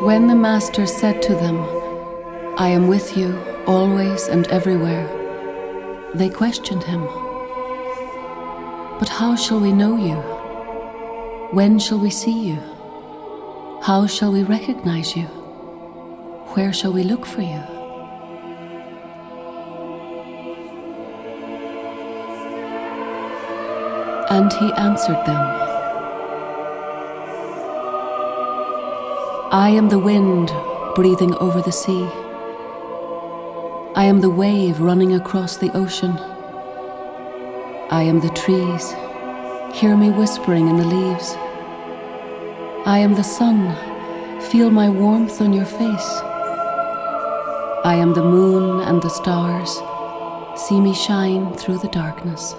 When the Master said to them, "I am with you always and everywhere," they questioned him. "But how shall we know you? When shall we see you? How shall we recognize you? Where shall we look for you?" And he answered them, "I am the wind breathing over the sea. I am the wave running across the ocean. I am the trees, hear me whispering in the leaves. I am the sun, feel my warmth on your face. I am the moon and the stars, see me shine through the darkness."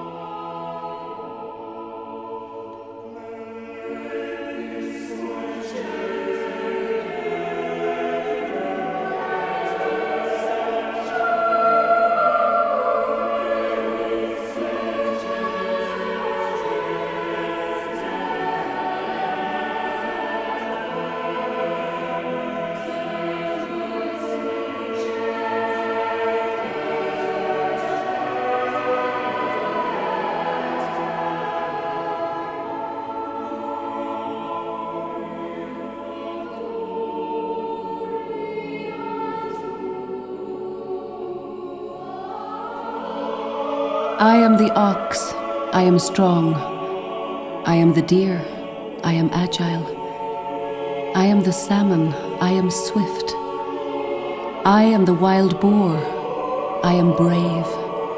I am the ox, I am strong. I am the deer, I am agile. I am the salmon, I am swift. I am the wild boar, I am brave.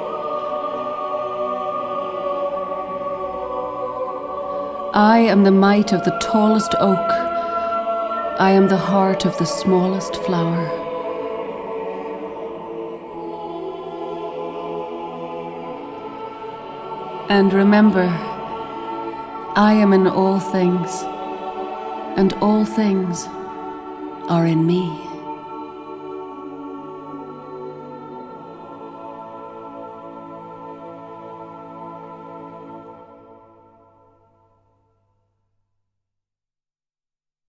I am the might of the tallest oak. I am the heart of the smallest flower. And remember, I am in all things, and all things are in me.